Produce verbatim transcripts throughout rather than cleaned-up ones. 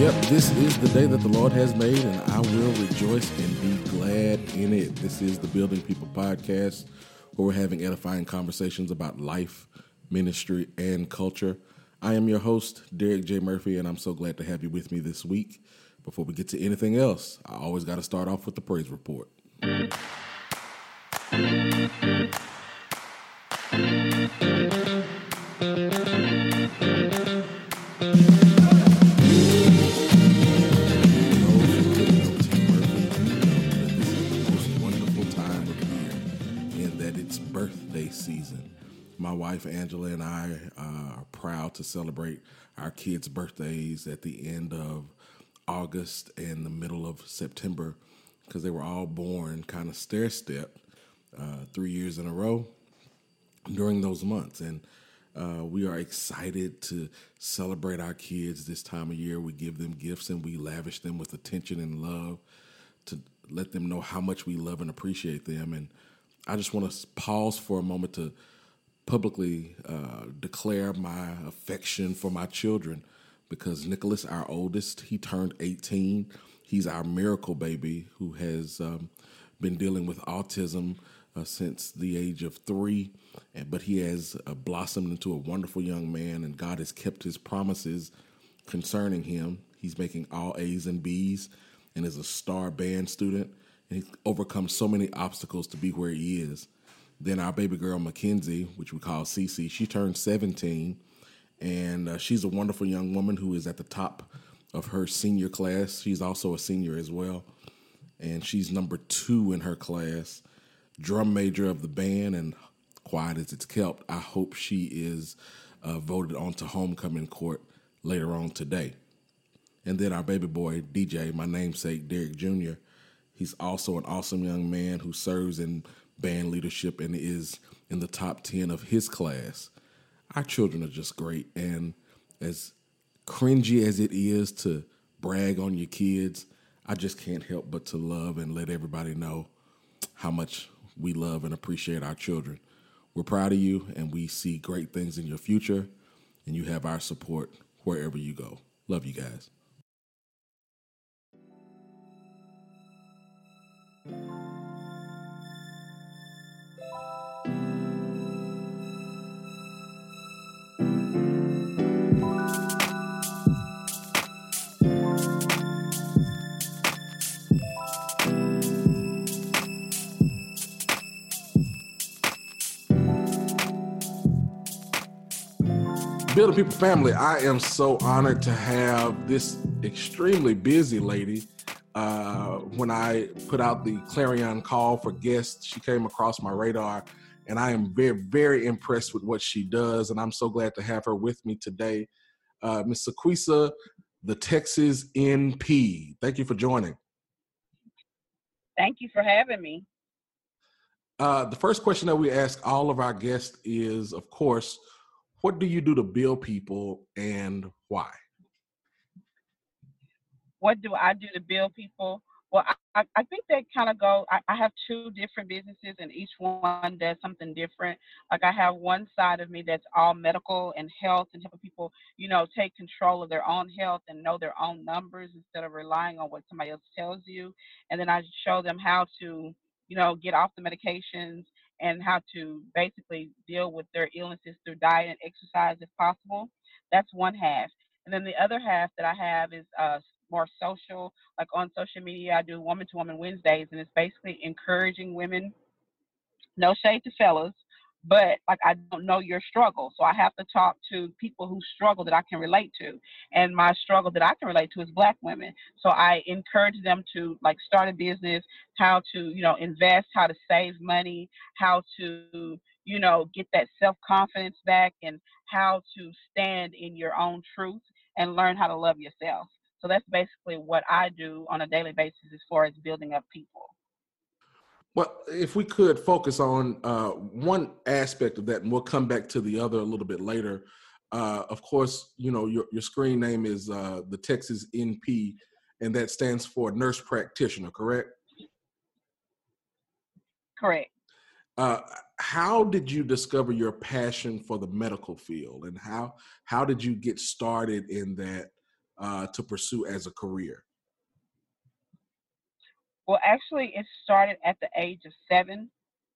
Yep, this is the day that the Lord has made, and I will rejoice and be glad in it. This is the Building People podcast, where we're having edifying conversations about life, ministry, and culture. I am your host, Derek J. Murphy, and I'm so glad to have you with me this week. Before we get to anything else, I always got to start off with the praise report. Birthday season. My wife Angela and I uh, are proud to celebrate our kids' birthdays at the end of August and the middle of September, because they were all born kind of stair-stepped uh, three years in a row during those months. And uh, we are excited to celebrate our kids this time of year. We give them gifts and we lavish them with attention and love to let them know how much we love and appreciate them. And I just want to pause for a moment to publicly uh, declare my affection for my children, because Nicholas, our oldest, he turned eighteen. He's our miracle baby who has um, been dealing with autism uh, since the age of three, and, but he has uh, blossomed into a wonderful young man, and God has kept his promises concerning him. He's making all A's and B's and is a star band student. And he's overcome so many obstacles to be where he is. Then our baby girl, Mackenzie, which we call Cece, she turned seventeen. And uh, she's a wonderful young woman who is at the top of her senior class. She's also a senior as well. And she's number two in her class, drum major of the band, and quiet as it's kept. I hope she is uh, voted onto homecoming court later on today. And then our baby boy, D J, my namesake, Derek Junior, he's also an awesome young man who serves in band leadership and is in the top ten of his class. Our children are just great. And as cringy as it is to brag on your kids, I just can't help but to love and let everybody know how much we love and appreciate our children. We're proud of you, and we see great things in your future, and you have our support wherever you go. Love you guys. Building People family, I am so honored to have this extremely busy lady. Uh, when I put out the clarion call for guests, she came across my radar, and I am very, very impressed with what she does, and I'm so glad to have her with me today. Uh, Miz Sequisa, the Texas N P. Thank you for joining. Thank you for having me. Uh, the first question that we ask all of our guests is, of course, what do you do to build people, and why? What do I do to build people? Well, I, I think they kind of go, I, I have two different businesses, and each one does something different. Like I have one side of me that's all medical and health and helping people, you know, take control of their own health and know their own numbers instead of relying on what somebody else tells you. And then I show them how to, you know, get off the medications and how to basically deal with their illnesses through diet and exercise if possible. That's one half. And then the other half that I have is uh, more social, like on social media. I do Woman to Woman Wednesdays, and it's basically encouraging women. No shade to fellas, but like I don't know your struggle, so I have to talk to people who struggle that I can relate to. And my struggle that I can relate to is Black women. So I encourage them to like start a business, how to, you know, invest, how to save money, how to, you know, get that self-confidence back, and how to stand in your own truth and learn how to love yourself. So that's basically what I do on a daily basis as far as building up people. Well, if we could focus on uh, one aspect of that, and we'll come back to the other a little bit later. Uh, of course, you know, your, your screen name is uh, the Texas N P, and that stands for nurse practitioner, correct? Correct. Uh, how did you discover your passion for the medical field, and how how did you get started in that uh, to pursue as a career? Well, actually, it started at the age of seven.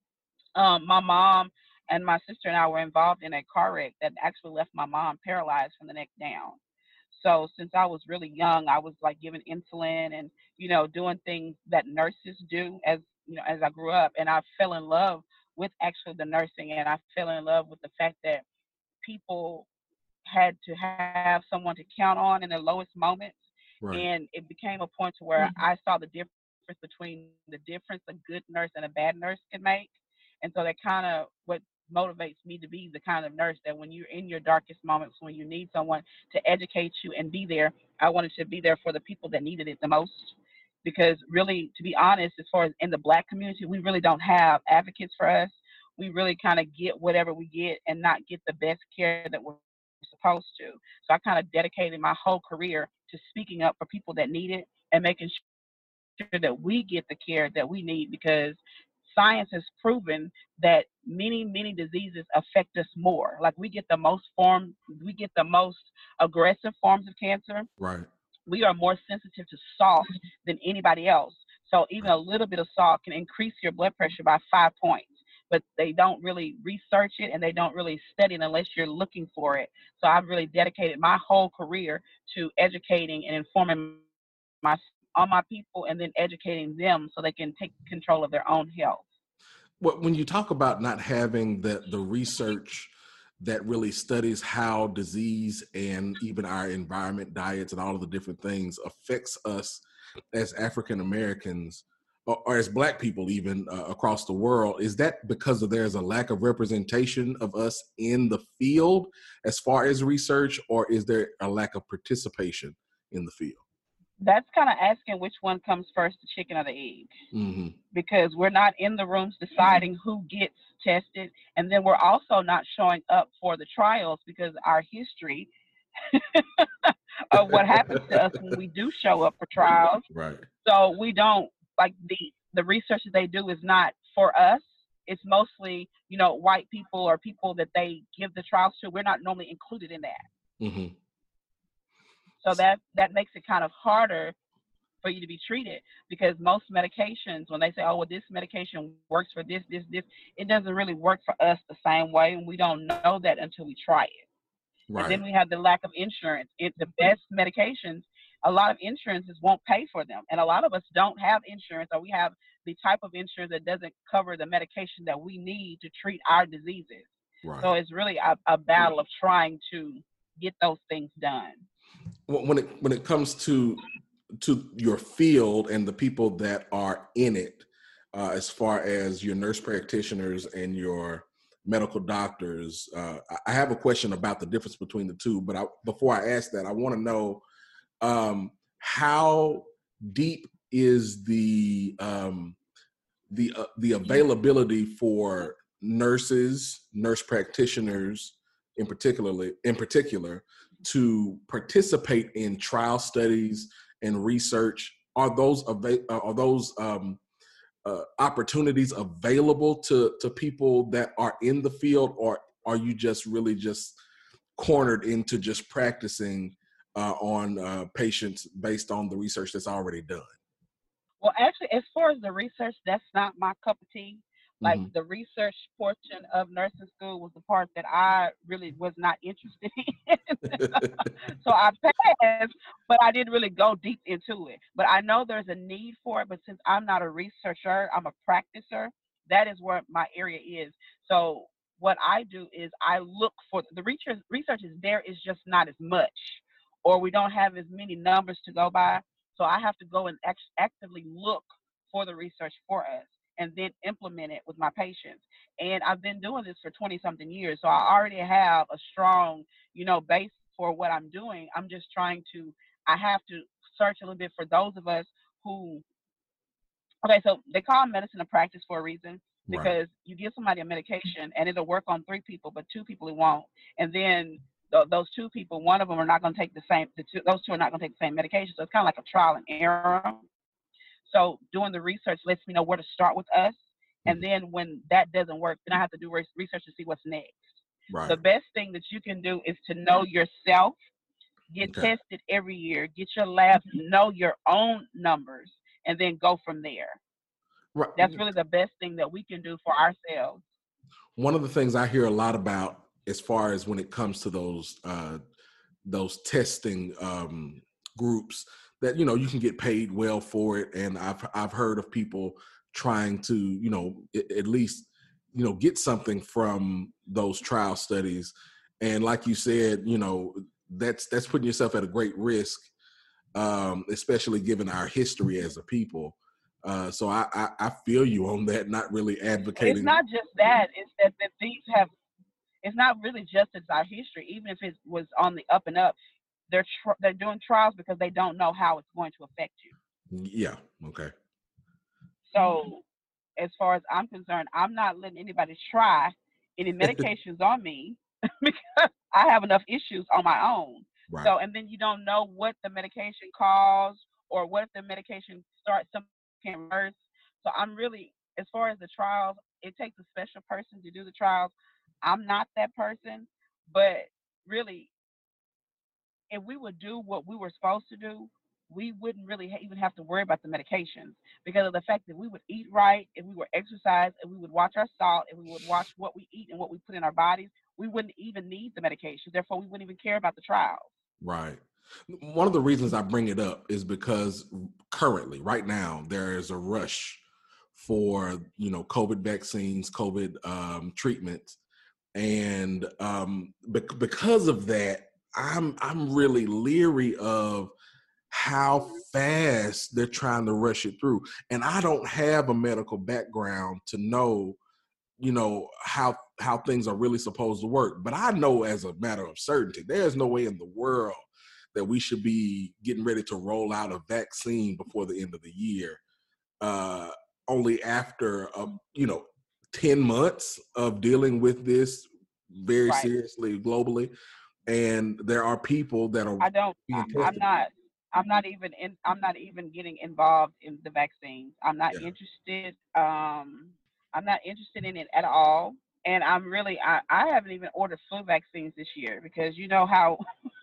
Um, my mom and my sister and I were involved in a car wreck that actually left my mom paralyzed from the neck down. So since I was really young, I was like given insulin and, you know, doing things that nurses do as, you know, as I grew up. And I fell in love with actually the nursing, and I fell in love with the fact that people had to have someone to count on in their lowest moments. Right. And it became a point to where I saw the difference between the difference a good nurse and a bad nurse can make. And so that kind of what motivates me to be the kind of nurse that when you're in your darkest moments, when you need someone to educate you and be there, I wanted to be there for the people that needed it the most. Because really, to be honest, as far as in the Black community, we really don't have advocates for us. We really kind of get whatever we get and not get the best care that we're supposed to. So I kind of dedicated my whole career to speaking up for people that need it and making sure that we get the care that we need, because science has proven that many, many diseases affect us more. Like we get the most form, we get the most aggressive forms of cancer. Right. We are more sensitive to salt than anybody else. So even Right. a little bit of salt can increase your blood pressure by five points. But they don't really research it and they don't really study it unless you're looking for it. So I've really dedicated my whole career to educating and informing my all my people, and then educating them so they can take control of their own health. Well, when you talk about not having the the research that really studies how disease and even our environment, diets, and all of the different things affects us as African Americans or, or as Black people, even uh, across the world, is that because of there's a lack of representation of us in the field as far as research, or is there a lack of participation in the field? That's kind of asking which one comes first, the chicken or the egg, Mm-hmm. because we're not in the rooms deciding who gets tested. And then we're also not showing up for the trials because our history of what happens to us when we do show up for trials. Right. So we don't like the the research that they do is not for us. It's mostly, you know, white people or people that they give the trials to. We're not normally included in that. Mm-hmm. So that that makes it kind of harder for you to be treated, because most medications, when they say, oh, well, this medication works for this, this, this, it doesn't really work for us the same way. And we don't know that until we try it. And Right. then we have the lack of insurance. It, the best medications, a lot of insurances won't pay for them. And a lot of us don't have insurance, or we have the type of insurance that doesn't cover the medication that we need to treat our diseases. Right. So it's really a, a battle of trying to get those things done. When it when it comes to to your field and the people that are in it, uh, as far as your nurse practitioners and your medical doctors, uh, I have a question about the difference between the two. But I, before I ask that, I want to know um, how deep is the um, the uh, the availability for nurses, nurse practitioners, in particularly in particular, to participate in trial studies and research? Are those ava- uh, are those um, uh, opportunities available to to people that are in the field, or are you just really just cornered into just practicing uh, on uh, patients based on the research that's already done? Well, actually, as far as the research, that's not my cup of tea. Like Mm-hmm. the research portion of nursing school was the part that I really was not interested in. So I passed, but I didn't really go deep into it. But I know there's a need for it. But since I'm not a researcher, I'm a practicer. That is where my area is. So what I do is I look for the research. Research is there, is just not as much, or we don't have as many numbers to go by. So I have to go and act- actively look for the research for us and then implement it with my patients. And I've been doing this for twenty something years. So I already have a strong, you know, base for what I'm doing. I'm just trying to, I have to search a little bit for those of us who, okay, so they call medicine a practice for a reason, Right. because you give somebody a medication and it'll work on three people, but two people it won't. And then th- those two people, one of them are not going to take the same, the two, those two are not going to take the same medication. So it's kind of like a trial and error. So doing the research lets me know where to start with us. And Mm-hmm. then when that doesn't work, then I have to do research to see what's next. Right. The best thing that you can do is to know yourself Get Okay. tested every year. Get your labs, know your own numbers, and then go from there. Right. That's really the best thing that we can do for ourselves. One of the things I hear a lot about, as far as when it comes to those uh, those testing um, groups, that you know you can get paid well for it, and I've I've heard of people trying to you know at, at least you know get something from those trial studies, and like you said, you know that's that's putting yourself at a great risk, um, especially given our history as a people. Uh, so I, I I feel you on that. Not really It's advocating. not just that, it's that, that these have, it's not really just as our history, even if it was on the up and up, they're, tr- they're doing trials because they don't know how it's going to affect you. Yeah. Okay. So as far as I'm concerned, I'm not letting anybody try any medications on me because I have enough issues on my own. Right. So, and then you don't know what the medication caused or what if the medication starts something can reverse. So I'm really, as far as the trials, it takes a special person to do the trials. I'm not that person, but really, if we would do what we were supposed to do, we wouldn't really ha- even have to worry about the medications because of the fact that we would eat right, if we were exercise, if we would watch our salt, if we would watch what we eat and what we put in our bodies, we wouldn't even need the medication. Therefore, we wouldn't even care about the trials. Right. One of the reasons I bring it up is because currently, right now, there is a rush for you know COVID vaccines, COVID um, treatments, and um, bec- because of that, I'm I'm really leery of how fast they're trying to rush it through, and I don't have a medical background to know you know how how things are really supposed to work, but I know as a matter of certainty there's no way in the world that we should be getting ready to roll out a vaccine before the end of the year, uh only after uh, you know ten months of dealing with this very Right. seriously globally, and there are people that are I don't, I, being I'm tested. not, I'm not even in, I'm not even getting involved in the vaccines. I'm not Yeah. interested. Um, I'm not interested in it at all. And I'm really, I, I haven't even ordered flu vaccines this year because you know how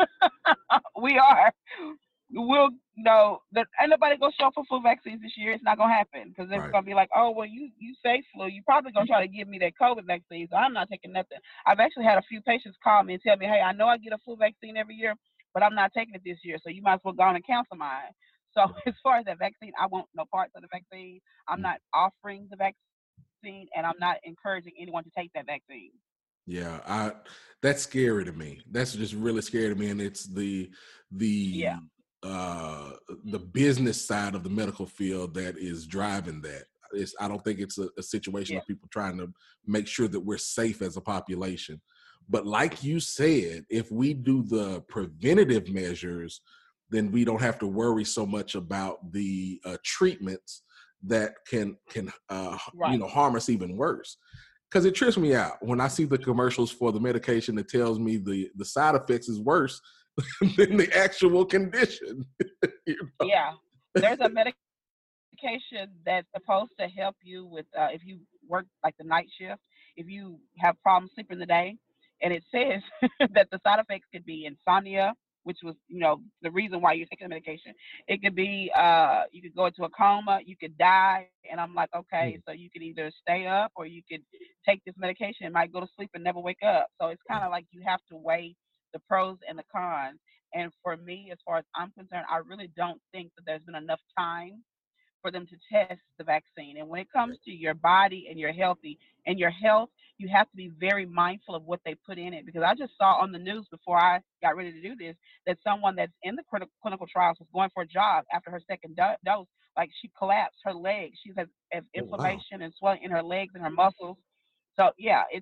we are. We'll know that ain't nobody gonna show up for flu vaccines this year. It's not gonna happen because they're Right. gonna be like, oh well, you you say flu, you probably gonna try to give me that COVID vaccine. So I'm not taking nothing. I've actually had a few patients call me and tell me, hey, I know I get a flu vaccine every year, but I'm not taking it this year. So you might as well go on and cancel mine. So as far as that vaccine, I want no parts of the vaccine. I'm Mm. not offering the vaccine, and I'm not encouraging anyone to take that vaccine. Yeah, I that's scary to me. That's just really scary to me, and it's the Yeah, the uh the business side of the medical field that is driving that. It's, I don't think it's a, a situation yeah, of people trying to make sure that we're safe as a population. But like you said, if we do the preventative measures, then we don't have to worry so much about the uh, treatments that can can uh, you right. know harm us even worse, because it trips me out when I see the commercials for the medication that tells me the the side effects is worse than the actual condition. You know? Yeah, there's a medication medication that's supposed to help you with uh, if you work like the night shift, if you have problems sleeping in the day, and it says that the side effects could be insomnia, which was you know the reason why you're taking the medication. It could be uh, you could go into a coma, you could die, and I'm like, okay, Mm, so you could either stay up or you could take this medication and might go to sleep and never wake up. So it's kind right, of like you have to weigh the pros and the cons. And for me, as far as I'm concerned, I really don't think that there's been enough time for them to test the vaccine. And when it comes right, to your body and your healthy and your health, you have to be very mindful of what they put in it. Because I just saw on the news before I got ready to do this that someone that's in the critical clinical trials was going for a job after her second do- dose. Like she collapsed her legs. She has, has oh wow, inflammation and swelling in her legs and her muscles. So yeah, it's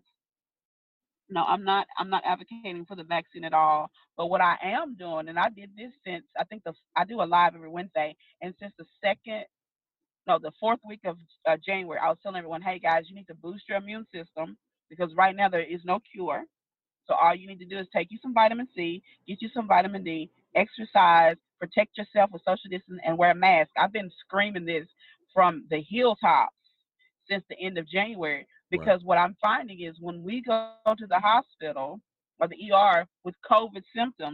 no, I'm not. I'm not advocating for the vaccine at all. But what I am doing, and I did this since I think the I do a live every Wednesday, and since the second no, the fourth week of uh, January, I was telling everyone, hey guys, you need to boost your immune system because right now there is no cure. So all you need to do is take you some vitamin C, get you some vitamin D, exercise, protect yourself with social distance, and wear a mask. I've been screaming this from the hilltops since the end of January right, because what I'm finding is when we go to the hospital or the E R with COVID symptoms,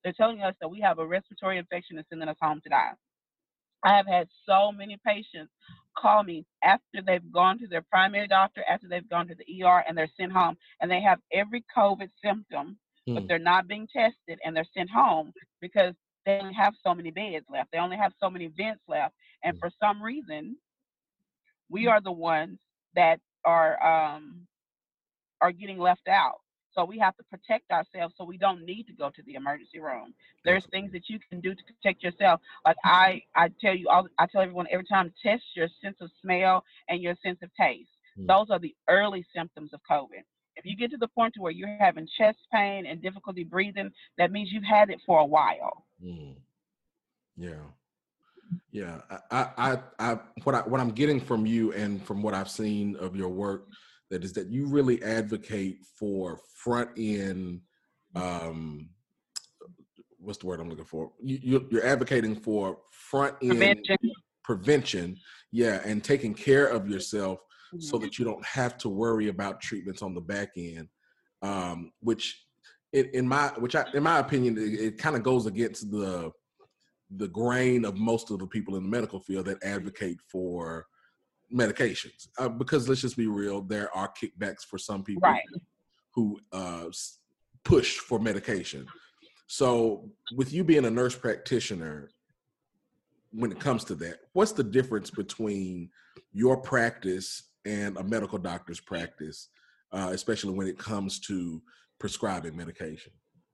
They're telling us that we have a respiratory infection and sending us home to die. I have had so many patients call me after they've gone to their primary doctor, after they've gone to the E R, and they're sent home, and they have every COVID symptom, but Hmm. they're not being tested, and they're sent home because they only have so many beds left. They only have so many vents left, and Hmm. for some reason, we are the ones that are um, are getting left out. So we have to protect ourselves so we don't need to go to the emergency room. There's things Absolutely. that you can do to protect yourself. Like I, I tell you all, I tell everyone every time, test your sense of smell and your sense of taste. Hmm. Those are the early symptoms of COVID. If you get to the point to where you're having chest pain and difficulty breathing, that means you've had it for a while. Hmm. Yeah. Yeah. I, I, I, I, what I, what I'm getting from you and from what I've seen of your work, that is that you really advocate for front end, um, what's the word I'm looking for? You, you're, you're advocating for front end Prevention. prevention, yeah, and taking care of yourself so Mhm. that you don't have to worry about treatments on the back end, um, which in, in my which I, in my opinion, it, it kind of goes against the the grain of most of the people in the medical field that advocate for medications. Uh, because let's just be real, there are kickbacks for some people Right. who uh, push for medication. So, with you being a nurse practitioner, when it comes to that, what's the difference between your practice and a medical doctor's practice, uh, especially when it comes to prescribing medication?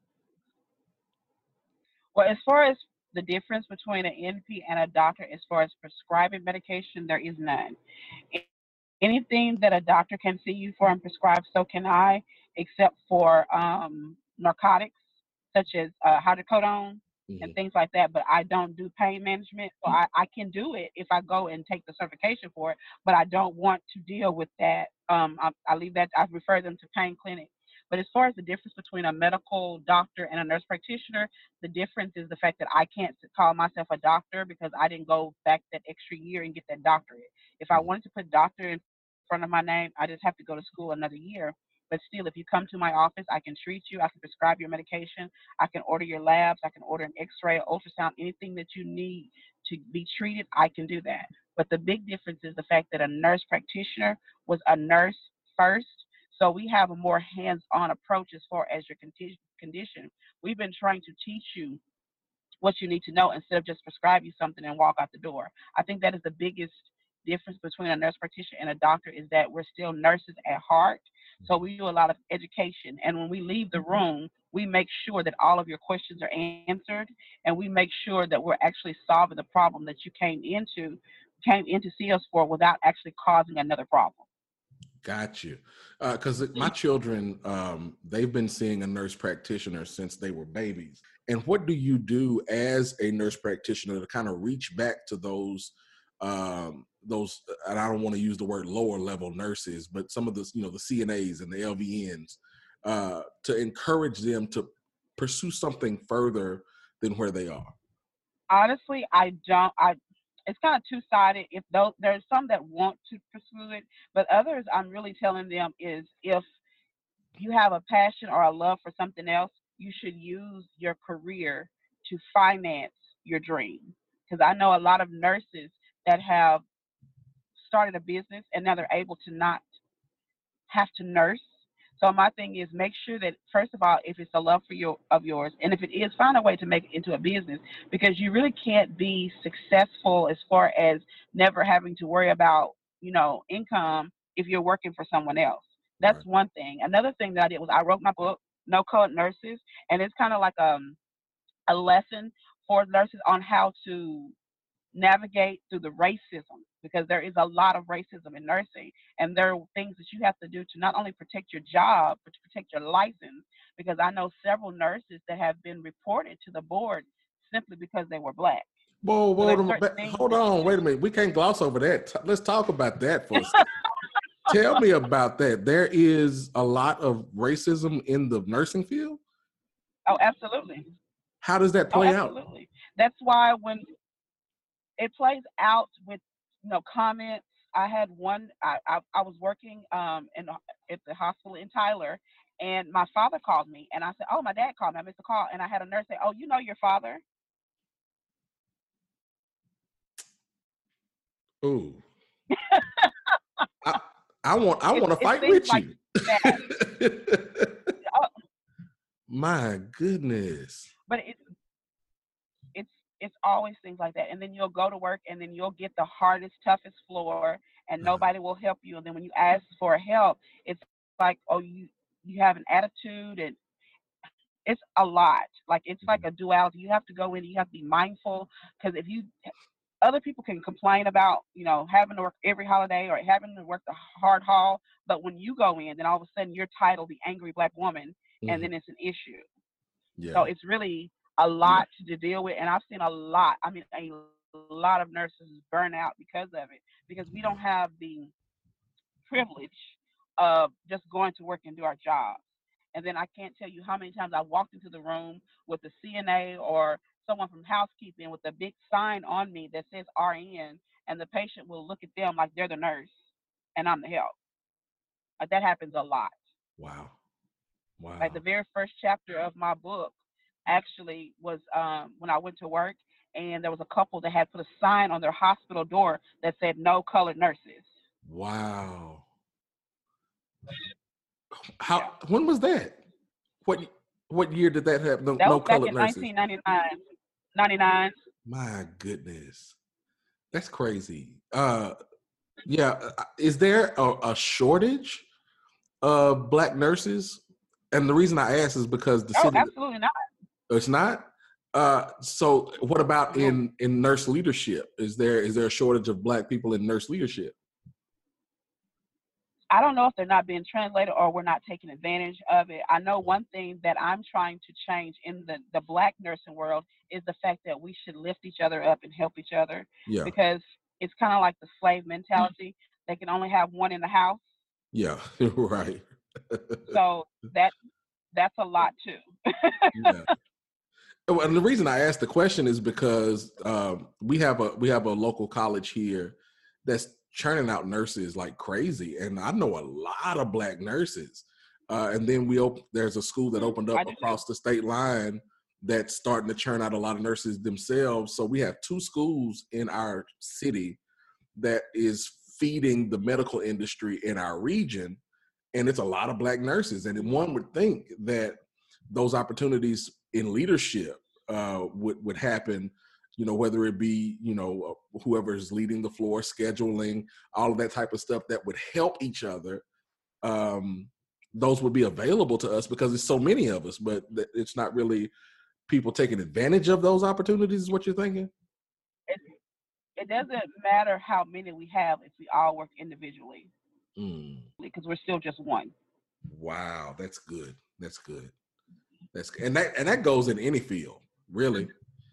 Well, as far as the difference between an N P and a doctor, as far as prescribing medication, there is none. Anything that a doctor can see you for and prescribe, so can I, except for um, narcotics such as uh, hydrocodone and Hmm. things like that. But I don't do pain management, so I, I can do it if I go and take the certification for it. But I don't want to deal with that. Um, I, I leave that. I refer them to pain clinics. But as far as the difference between a medical doctor and a nurse practitioner, the difference is the fact that I can't call myself a doctor because I didn't go back that extra year and get that doctorate. If I Hmm. wanted to put doctor in front of my name, I just have to go to school another year. But still, if you come to my office, I can treat you. I can prescribe your medication. I can order your labs. I can order an X-ray, ultrasound, anything that you need to be treated. I can do that. But the big difference is the fact that a nurse practitioner was a nurse first. So we have a more hands-on approach as far as your condition. We've been trying to teach you what you need to know instead of just prescribe you something and walk out the door. I think that is the biggest difference between a nurse practitioner and a doctor is that we're still nurses at heart. So we do a lot of education. And when we leave the room, we make sure that all of your questions are answered and we make sure that we're actually solving the problem that you came into came in to see us for without actually causing another problem. Got you. Because uh, my children, um, they've been seeing a nurse practitioner since they were babies. And what do you do as a nurse practitioner to kind of reach back to those, um, those, and I don't want to use the word lower level nurses, but some of the, you know, the C N As and the L V Ns, uh, to encourage them to pursue something further than where they are? Honestly, I don't. I it's kind of two sided. If those there's some that want to pursue it, but others I'm really telling them is if you have a passion or a love for something else, you should use your career to finance your dream. Because I know a lot of nurses that have started a business and now they're able to not have to nurse. So my thing is make sure that first of all, if it's a love for your of yours, and if it is, find a way to make it into a business because you really can't be successful as far as never having to worry about, you know, income if you're working for someone else. That's Right. one thing. Another thing that I did was I wrote my book, No Code Nurses, and it's kind of like um a lesson for nurses on how to navigate through the racism because there is a lot of racism in nursing and there are things that you have to do to not only protect your job but to protect your license because I know several nurses that have been reported to the board simply because they were black. Whoa, So whoa, there's whoa, certain things hold that on, you wait a minute. We can't gloss over that. T- Let's talk about that for a second. Tell me about that. There is a lot of racism in the nursing field. oh absolutely. How does that Oh play out? absolutely. That's why when it plays out with you know comments. I had one. I I, I was working um in at the hospital in Tyler, And my father called me, and I said, "Oh, my dad called me. I missed the call." And I had a nurse say, "Oh, you know your father?" Ooh. I I want I It's want to it's fight things with like you. that. Uh, My goodness. but it's it's it's always things like that. And then you'll go to work, and then you'll get the hardest, toughest floor, and Uh, nobody will help you. And then when you ask for help, it's like, oh, you you have an attitude, and it's a lot. Like it's like mhm, a duality. You have to go in. You have to be mindful, because if you other people can complain about, you know, having to work every holiday or having to work the hard haul, but when you go in, then all of a sudden you're titled the angry black woman, and mhm. then it's an issue. So Yeah. it's really a lot to deal with, and I've seen a lot. I mean, a lot of nurses burn out because of it, because we Yeah. don't have the privilege of just going to work and do our jobs. And then I can't tell you how many times I walked into the room with the C N A or someone from housekeeping with a big sign on me that says R N, and the patient will look at them like they're the nurse and I'm the help. Like that happens a lot. Wow. Like the Wow. very first chapter of my book actually was um, when I went to work, and there was a couple that had put a sign on their hospital door that said no colored nurses. Wow. Yeah. How when was that? What what year did that happen? No, That no was back colored in nurses. nineteen ninety-nine. ninety-nine. My goodness. That's crazy. Uh yeah, uh, is there a, a shortage of black nurses? And the reason I ask is because the Oh, city absolutely not. it's not. Uh, so what about No. in in nurse leadership? Is there is there a shortage of black people in nurse leadership? I don't know if they're not being translated or we're not taking advantage of it. I know one thing that I'm trying to change in the, the black nursing world is the fact that we should lift each other up and help each other, Yeah, because it's kind of like the slave mentality. They can only have one in the house. yeah, right. So that that's a lot too. Yeah. Oh, and the reason I asked the question is because um, we have a we have a local college here that's churning out nurses like crazy, and I know a lot of black nurses. Uh, and then we op- there's a school that Mhm. opened I up do too. across the state line that's starting to churn out a lot of nurses themselves. So we have two schools in our city that is feeding the medical industry in our region, and it's a lot of black nurses. And Mhm. one would think that those opportunities in leadership uh, would would happen, you know, whether it be, you know, uh, whoever is leading the floor, scheduling, all of that type of stuff that would help each other. Um, those would be available to us because there's so many of us, but th- it's not really people taking advantage of those opportunities. Is what you're thinking? It, it doesn't matter how many we have if we all work individually, Mm, because we're still just one. wow, that's good. That's good. That's and that and that goes in any field, really.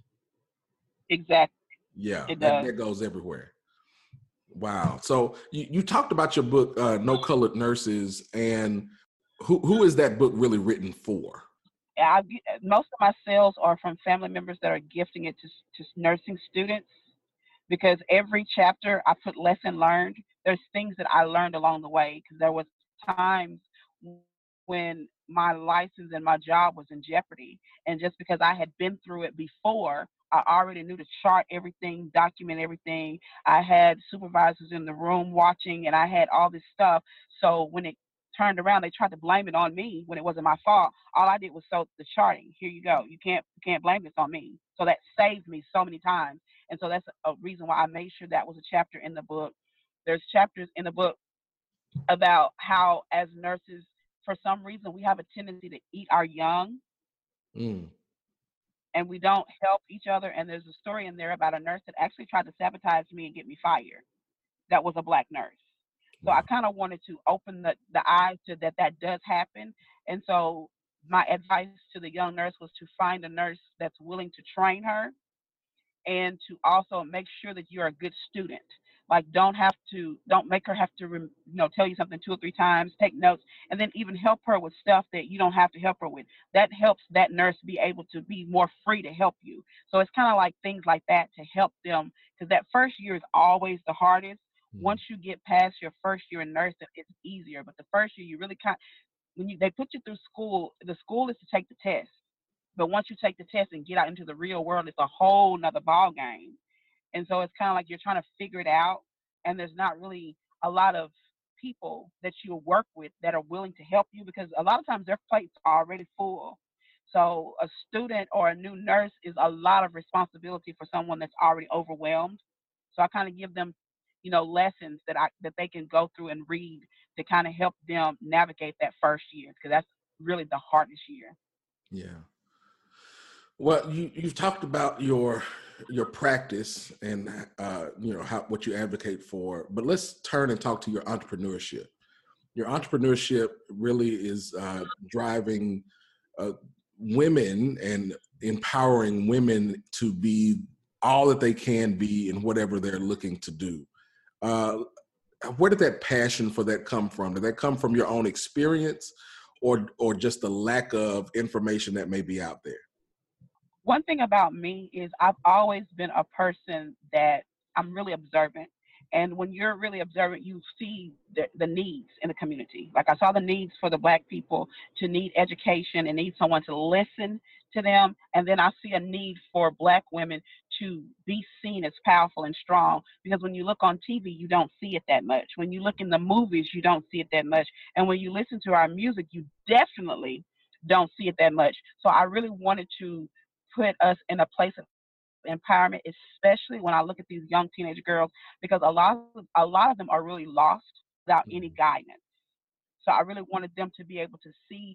Exactly. Yeah, It that does. that goes everywhere. Wow. So you, you talked about your book, uh, No Colored Nurses, and who who is that book really written for? I, most of my sales are from family members that are gifting it to, to nursing students, because every chapter I put lesson learned. There's things that I learned along the way, because there was times when my license and my job was in jeopardy, and just because I had been through it before, I already knew to chart everything, document everything. I had supervisors in the room watching, and I had all this stuff. So when it turned around, they tried to blame it on me when it wasn't my fault. All I did was sow the charting. Here you go. You can't you can't blame this on me. So that saved me so many times. And so that's a reason why I made sure that was a chapter in the book. There's chapters in the book about how, as nurses, for some reason, we have a tendency to eat our young, Mm, and we don't help each other. And there's a story in there about a nurse that actually tried to sabotage me and get me fired. That was a black nurse. So I wow. kind of wanted to open the, the eyes to that that does happen. And so my advice to the young nurse was to find a nurse that's willing to train her, and to also make sure that you're a good student. Like, don't have to, don't make her have to, you know, tell you something two or three times, take notes, and then even help her with stuff that you don't have to help her with. That helps that nurse be able to be more free to help you. So it's kind of like things like that to help them, because that first year is always the hardest. Mm, Once you get past your first year in nursing, it's easier. But the first year, you really kind when you they put you through school, the school is to take the test. But once you take the test and get out into the real world, it's a whole nother ball game. And so it's kind of like you're trying to figure it out, and there's not really a lot of people that you work with that are willing to help you because a lot of times their plates are already full. So a student or a new nurse is a lot of responsibility for someone that's already overwhelmed. So I kind of give them, you know, lessons that I that they can go through and read to kind of help them navigate that first year because that's really the hardest year. Yeah. Well, you you've talked about your your practice and uh, you know how what you advocate for, but let's turn and talk to your entrepreneurship. Your entrepreneurship really is uh, driving uh, women and empowering women to be all that they can be in whatever they're looking to do. Uh, where did that passion for that come from? Did that come from your own experience, or or just the lack of information that may be out there? One thing about me is I've always been a person that I'm really observant. And when you're really observant, you see the, the needs in the community. Like I saw the needs for the Black people to need education and need someone to listen to them. And then I see a need for Black women to be seen as powerful and strong. Because when you look on T V, you don't see it that much. When you look in the movies, you don't see it that much. And when you listen to our music, you definitely don't see it that much. So I really wanted to put us in a place of empowerment, especially when I look at these young teenage girls, because a lot of, a lot of them are really lost without any Mhm. guidance. So I really wanted them to be able to see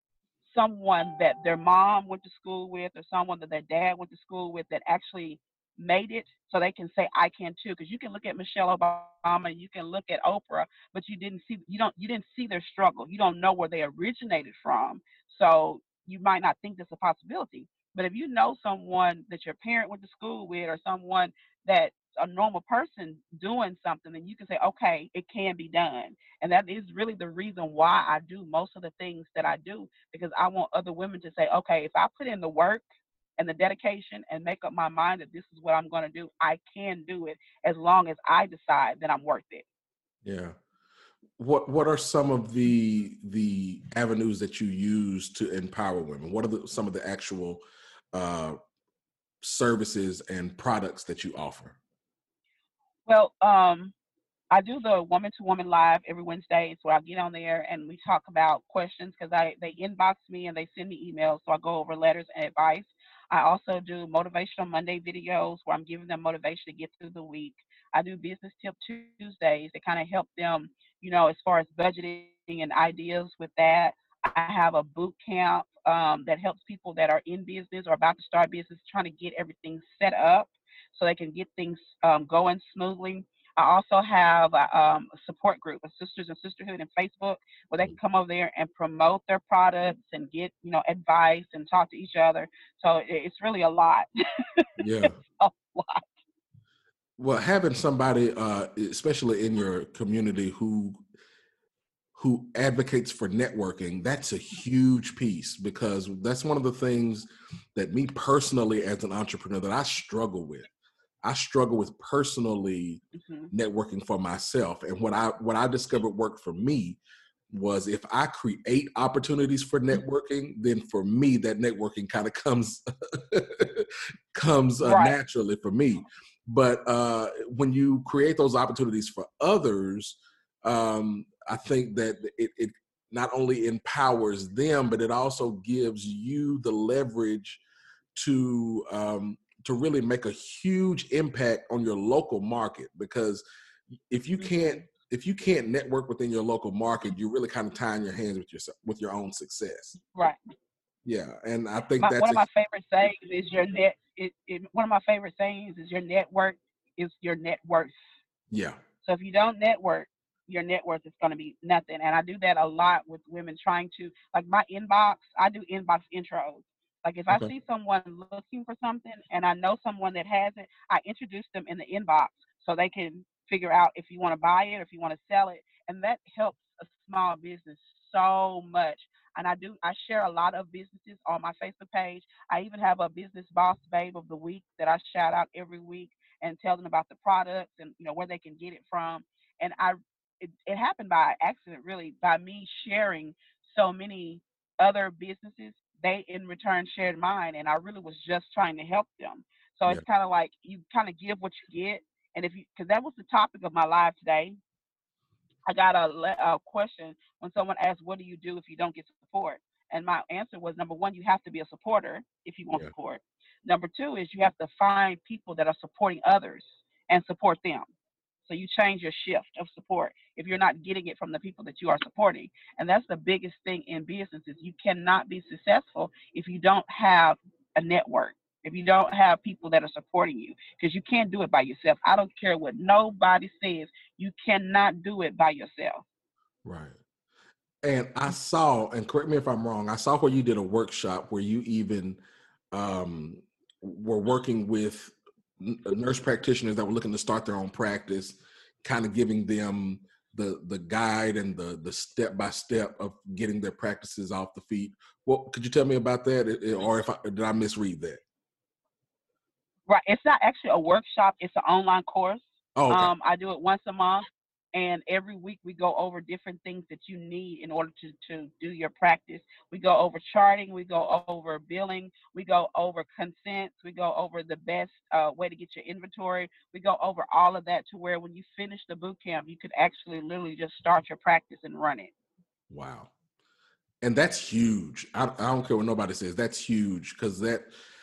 someone that their mom went to school with or someone that their dad went to school with that actually made it so they can say I can too, because you can look at Michelle Obama, you can look at Oprah, but you didn't see you don't you didn't see their struggle. You don't know where they originated from, so you might not think that's a possibility. But if you know someone that your parent went to school with or someone that a normal person doing something, then you can say okay, it can be done. And that is really the reason why I do most of the things that I do, because I want other women to say, okay, if I put in the work and the dedication and make up my mind that this is what I'm going to do, I can do it as long as I decide that I'm worth it. Yeah. What What are some of the the avenues that you use to empower women? What are the, some of the actual uh, services and products that you offer? Well, um, I do the woman to woman live every Wednesday, so I get on there and we talk about questions because I they inbox me and they send me emails, so I go over letters and advice. I also do motivational Monday videos where I'm giving them motivation to get through the week. I do business tip Tuesdays to kind of help them, you know, as far as budgeting and ideas with that. I have a boot camp um, that helps people that are in business or about to start business, trying to get everything set up so they can get things um, going smoothly. I also have a, um, a support group, a Sisters and Sisterhood in Facebook, where they can come over there and promote their products and get, you know, advice and talk to each other. So it, it's really a lot. Yeah. It's a lot. Well, having somebody, uh, especially in your community, who who advocates for networking, that's a huge piece because that's one of the things that me personally as an entrepreneur that I struggle with. I struggle with personally Hmm. networking for myself. And what I what I discovered worked for me was if I create opportunities for networking, then for me that networking kind of comes comes uh, Right. naturally for me. But uh, when you create those opportunities for others, um, I think that it, it not only empowers them, but it also gives you the leverage to um, to really make a huge impact on your local market. Because if you can't Hmm. if you can't network within your local market, you're really kind of tying your hands with yourself with your own success. Right. Yeah, and I think My, one that's of a my favorite sayings is your net. It, it, one of my favorite sayings is your network is your net worth. yeah. So if you don't network, your net worth is going to be nothing. And I do that a lot with women trying to, like my inbox, I do inbox intros. Like if I Okay. see someone looking for something and I know someone that has it, I introduce them in the inbox so they can figure out if you want to buy it or if you want to sell it. And that helps a small business so much. And I do, I share a lot of businesses on my Facebook page. I even have a business boss babe of the week that I shout out every week and tell them about the products and you know where they can get it from. And I it, it happened by accident, really, by me sharing so many other businesses, they in return shared mine, and I really was just trying to help them. So Yeah. it's kind of like you kind of give what you get, and if you, because that was the topic of my live today, I got a, le- a question when someone asked, "What do you do if you don't get support?" And my answer was, number one, you have to be a supporter if you want Yeah. support. Number two is you have to find people that are supporting others and support them. So you change your shift of support if you're not getting it from the people that you are supporting. And that's the biggest thing in business is you cannot be successful if you don't have a network, if you don't have people that are supporting you, because you can't do it by yourself. I don't care what nobody says. You cannot do it by yourself. Right. And I saw, and correct me if I'm wrong, I saw where you did a workshop where you even um, were working with n- uh, nurse practitioners that were looking to start their own practice, kind of giving them the the guide and the the step by step of getting their practices off the feet. What could you tell me about that, It- it- or if I, did I misread that? Right. It's not actually a workshop, it's an online course. Oh, okay. Um, I do it once a month, and every week we go over different things that you need in order to, to do your practice. We go over charting, we go over billing, we go over consents, we go over the best uh, way to get your inventory. We go over all of that to where when you finish the boot camp, you could actually literally just start your practice and run it. Wow. And that's huge. I, I don't care what nobody says. That's huge because that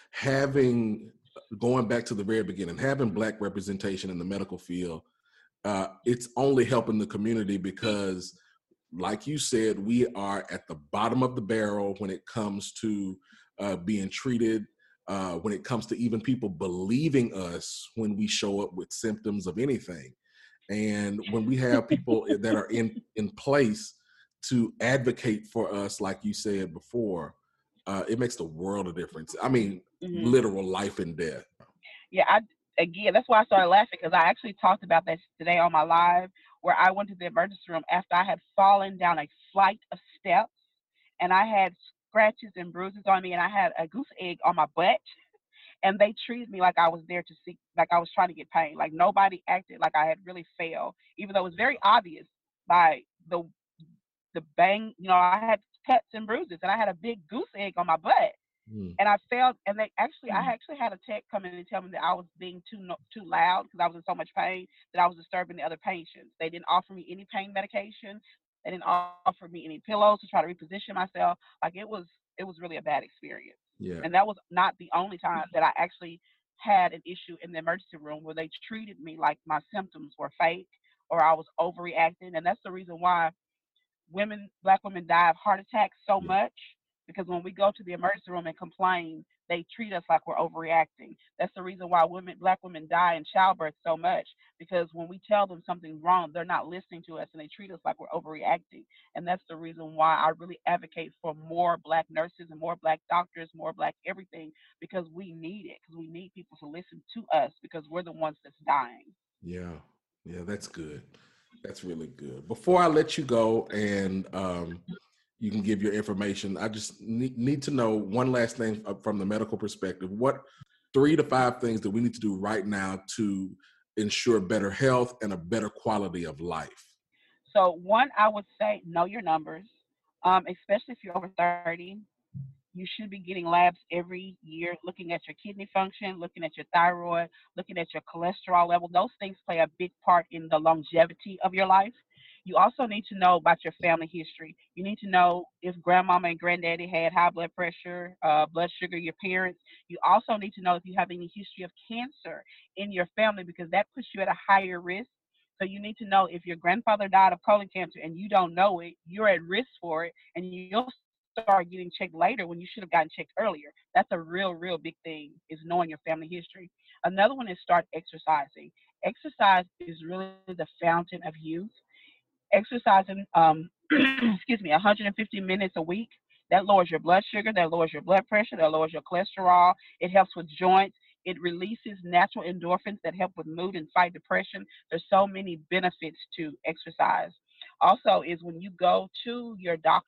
having going back to the very beginning, having Black representation in the medical field, uh, it's only helping the community because, like you said, we are at the bottom of the barrel when it comes to uh, being treated. Uh, when it comes to even people believing us when we show up with symptoms of anything, and when we have people that are in in place to advocate for us, like you said before, uh, it makes the world of difference. I mean, Hmm. literal life and death. Yeah, I again, that's why I started laughing because I actually talked about that today on my live where I went to the emergency room after I had fallen down a flight of steps and I had scratches and bruises on me and I had a goose egg on my butt and they treated me like I was there to see like I was trying to get pain. Like nobody acted like I had really failed, even though it was very obvious by the the bang, you know, I had cuts and bruises and I had a big goose egg on my butt Mm, and I felt, and they actually, I actually had a tech come in and tell me that I was being too no, too loud because I was in so much pain that I was disturbing the other patients. They didn't offer me any pain medication. They didn't offer me any pillows to try to reposition myself. Like it was, it was really a bad experience. yeah, And that was not the only time that I actually had an issue in the emergency room where they treated me like my symptoms were fake or I was overreacting. And that's the reason why women, black women die of heart attacks so yeah, much because when we go to the emergency room and complain, they treat us like we're overreacting. That's the reason why women, black women die in childbirth so much because when we tell them something's wrong, they're not listening to us and they treat us like we're overreacting. And that's the reason why I really advocate for more black nurses and more black doctors, more black everything because we need it, because we need people to listen to us because we're the ones that's dying. yeah, yeah. That's good. That's really good. Before I let you go and um, you can give your information, I just need, need to know one last thing uh, from the medical perspective. What three to five things that we need to do right now to ensure better health and a better quality of life? So one, I would say know your numbers, um, especially if you're over thirty. You should be getting labs every year, looking at your kidney function, looking at your thyroid, looking at your cholesterol level. Those things play a big part in the longevity of your life. You also need to know about your family history. You need to know if grandmama and granddaddy had high blood pressure, uh, blood sugar, your parents. You also need to know if you have any history of cancer in your family because that puts you at a higher risk. So you need to know if your grandfather died of colon cancer and you don't know it, you're at risk for it, and you'll start getting checked later when you should have gotten checked earlier. That's a real, real big thing is knowing your family history. Another one is start exercising. Exercise is really the fountain of youth. Exercising, um, excuse me, one hundred fifty minutes a week. That lowers your blood sugar, that lowers your blood pressure, that lowers your cholesterol. It helps with joints. It releases natural endorphins that help with mood and fight depression. There's so many benefits to exercise. Also, is when you go to your doctor,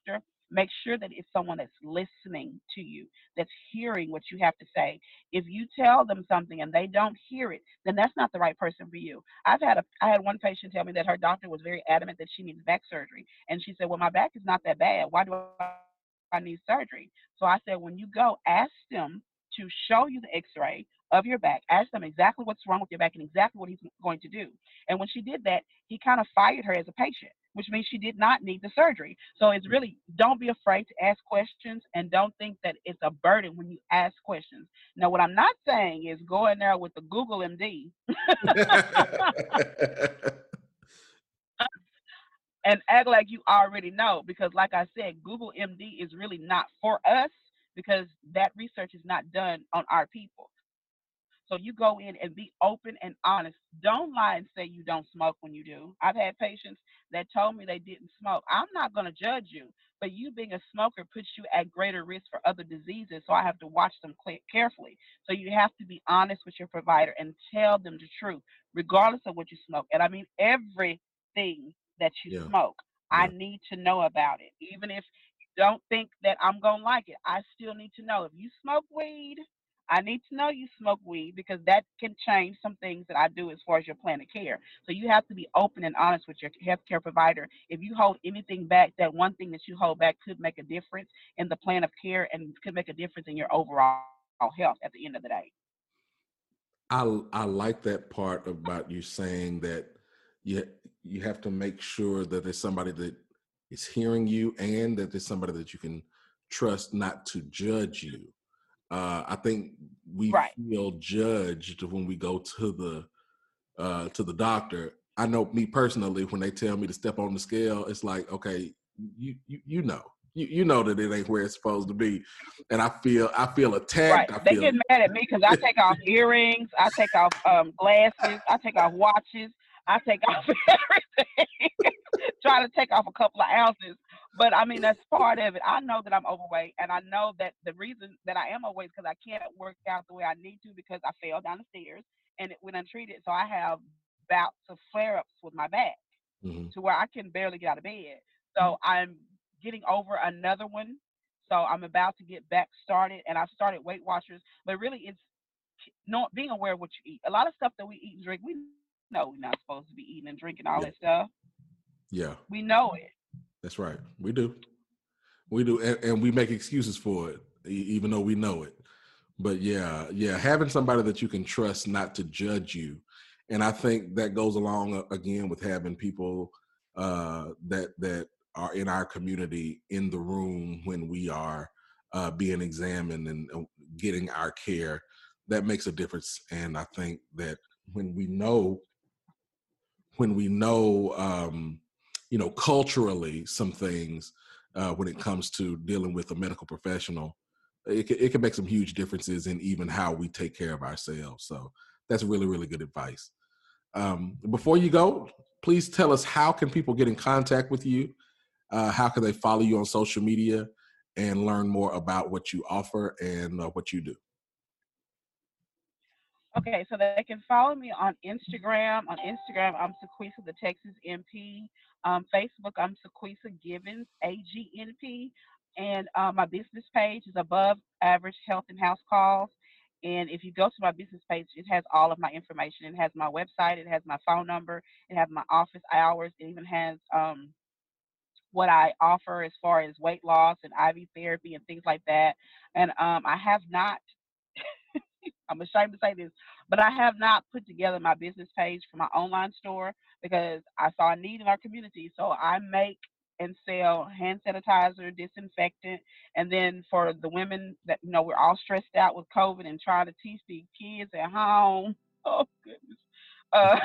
Make sure that it's someone that's listening to you, that's hearing what you have to say. If you tell them something and they don't hear it, then that's not the right person for you. I've had a I had one patient tell me that her doctor was very adamant that she needs back surgery, and she said, "Well, my back is not that bad. Why do I need surgery?" So I said, when you go, ask them to show you the X-ray of your back. Ask them exactly what's wrong with your back and exactly what he's going to do. And when she did that, he kind of fired her as a patient, which means she did not need the surgery. So it's really, don't be afraid to ask questions, and don't think that it's a burden when you ask questions. Now, what I'm not saying is go in there with the Google M D and act like you already know, because like I said, Google M D is really not for us, because that research is not done on our people. So you go in and be open and honest. Don't lie and say you don't smoke when you do. I've had patients that told me they didn't smoke. I'm not going to judge you, but you being a smoker puts you at greater risk for other diseases. So I have to watch them carefully. So you have to be honest with your provider and tell them the truth, regardless of what you smoke. And I mean everything that you Yeah. smoke. I Yeah. need to know about it. Even if you don't think that I'm going to like it, I still need to know. If you smoke weed, I need to know you smoke weed, because that can change some things that I do as far as your plan of care. So you have to be open and honest with your healthcare provider. If you hold anything back, that one thing that you hold back could make a difference in the plan of care and could make a difference in your overall health at the end of the day. I I like that part about you saying that you you have to make sure that there's somebody that is hearing you, and that there's somebody that you can trust not to judge you. Uh, I think we Right. feel judged when we go to the uh, to the doctor. I know me personally, when they tell me to step on the scale, it's like, okay, you you you know, you you know that it ain't where it's supposed to be, and I feel I feel Right. attacked. I They feel get mad at me because I take off earrings, I take off um, glasses, I take off watches, I take off everything. Try to take off a couple of ounces. But I mean, that's part of it. I know that I'm overweight, and I know that the reason that I am overweight is because I can't work out the way I need to, because I fell down the stairs and it went untreated. So I have bouts of flare ups with my back Mhm. to where I can barely get out of bed. So I'm getting over another one. So I'm about to get back started, and I've started Weight Watchers. But really, it's not being aware of what you eat. A lot of stuff that we eat and drink, we know we're not supposed to be eating and drinking all Yeah, that stuff. yeah, We know it. that's right. We do, we do, and, and we make excuses for it, e- even though we know it. But yeah, yeah, having somebody that you can trust not to judge you, and I think that goes along uh, again with having people uh, that that are in our community in the room when we are uh, being examined and uh, getting our care. That makes a difference, and I think that when we know when we know um, you know culturally some things uh, when it comes to dealing with a medical professional, it can, it can make some huge differences in even how we take care of ourselves. So that's really really good advice. Um, before you go, please tell us, how can people get in contact with you? Uh, how can they follow you on social media and learn more about what you offer and uh, what you do? Okay, so they can follow me on Instagram. On Instagram, I'm Sequisa the Texas M P. Um, Facebook, I'm Sequisa Givens, A G N P. And uh, my business page is Above Average Health and House Calls. And if you go to my business page, it has all of my information. It has my website, it has my phone number, it has my office hours, it even has um, what I offer as far as weight loss and I V therapy and things like that. And um, I have not I'm ashamed to say this, but I have not put together my business page for my online store, because I saw a need in our community. So I make and sell hand sanitizer, disinfectant, and then for the women that, you know, we're all stressed out with COVID and trying to teach the kids at home. Oh goodness. Uh,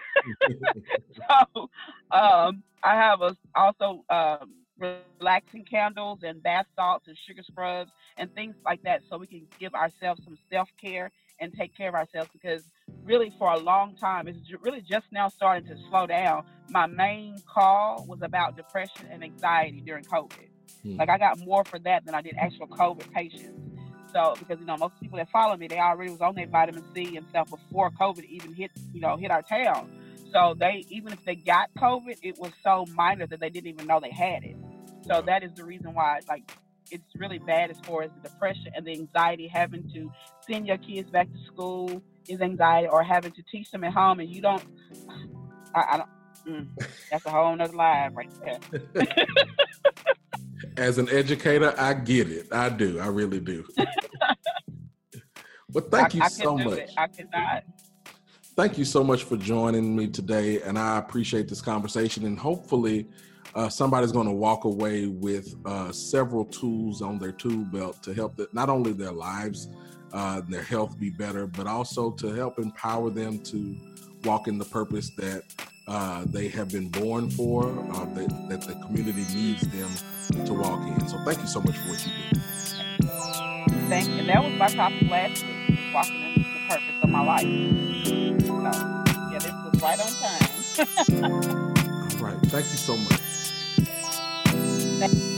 so um, I have a, also um, relaxing candles and bath salts and sugar scrubs and things like that, so we can give ourselves some self care and take care of ourselves. Because really, for a long time, it's really just now starting to slow down. My main call was about depression and anxiety during COVID. Like, I got more for that than I did actual COVID patients. So, because, you know, most people that follow me, they already was on their vitamin C and stuff before COVID even hit, you know, hit our town. So they, even if they got COVID, it was so minor that they didn't even know they had it. So that is the reason why, like, it's really bad as far as the depression and the anxiety, having to send your kids back to school is anxiety, or having to teach them at home and you don't, I, I don't, mm, that's a whole nother life right there. As an educator, I get it. I do. I really do. Well, thank I, you I so much. It. I could not. Thank you so much for joining me today, and I appreciate this conversation. And hopefully, uh, somebody's going to walk away with uh, several tools on their tool belt to help that not only their lives, uh, their health be better, but also to help empower them to walk in the purpose that uh, they have been born for, uh, that, that the community needs them to walk in. So, thank you so much for what you do. Thank you. And that was my topic last week, walking in the purpose of my life. So, yeah, this was right on time. All right. Thank you so much. Thank you.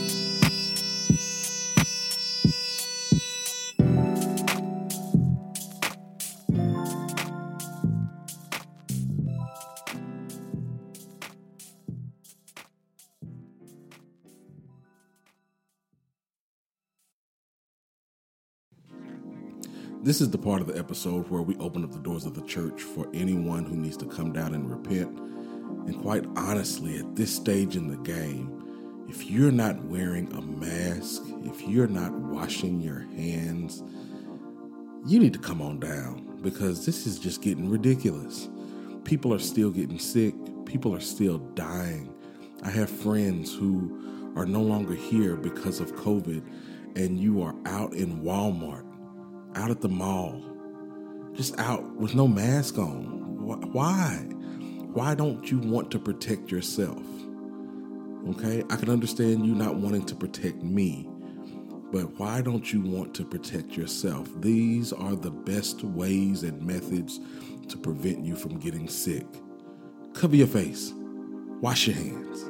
This is the part of the episode where we open up the doors of the church for anyone who needs to come down and repent. And quite honestly, at this stage in the game, if you're not wearing a mask, if you're not washing your hands, you need to come on down, because this is just getting ridiculous. People are still getting sick. People are still dying. I have friends who are no longer here because of COVID, and you are out in Walmart, out at the mall, just out with no mask on. Why? Why don't you want to protect yourself? Okay, I can understand you not wanting to protect me, but why don't you want to protect yourself? These are the best ways and methods to prevent you from getting sick. Cover your face. Wash your hands.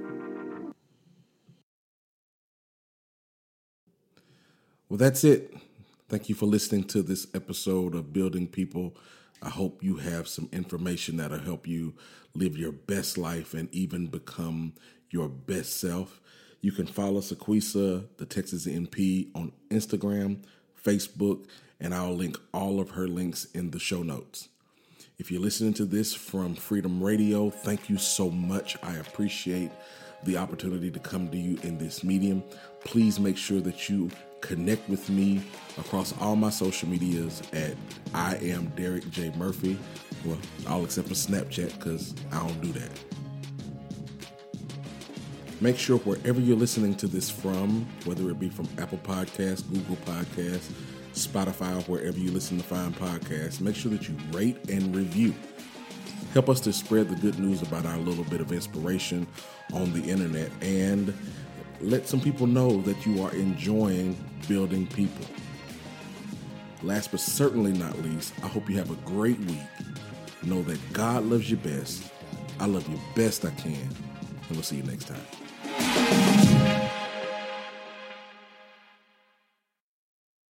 Well, that's it. Thank you for listening to this episode of Building People. I hope you have some information that'll help you live your best life and even become your best self. You can follow Sequisa, the Texas M P, on Instagram, Facebook, and I'll link all of her links in the show notes. If you're listening to this from Freedom Radio, thank you so much. I appreciate the opportunity to come to you in this medium. Please make sure that you connect with me across all my social medias at I am Derek J. Murphy. Well, all except for Snapchat, because I don't do that. Make sure wherever you're listening to this from, whether it be from Apple Podcasts, Google Podcasts, Spotify, or wherever you listen to find podcasts, make sure that you rate and review. Help us to spread the good news about our little bit of inspiration on the internet, and let some people know that you are enjoying Building People. Last but certainly not least, I hope you have a great week. Know that God loves you best. I love you best I can. And we'll see you next time.